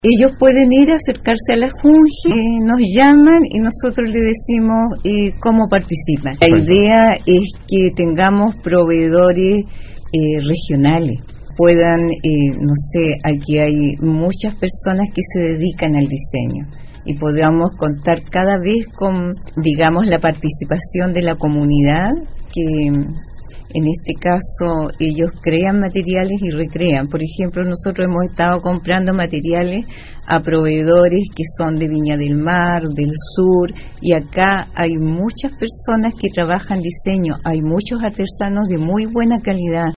Ellos pueden ir a acercarse a la Junji, nos llaman y nosotros les decimos cómo participan. La idea es que tengamos proveedores regionales, puedan, no sé, aquí hay muchas personas que se dedican al diseño y podamos contar cada vez con, digamos, la participación de la comunidad, que en este caso ellos crean materiales y recrean. Por ejemplo, nosotros hemos estado comprando materiales a proveedores que son de Viña del Mar, del sur, y acá hay muchas personas que trabajan diseño, hay muchos artesanos de muy buena calidad.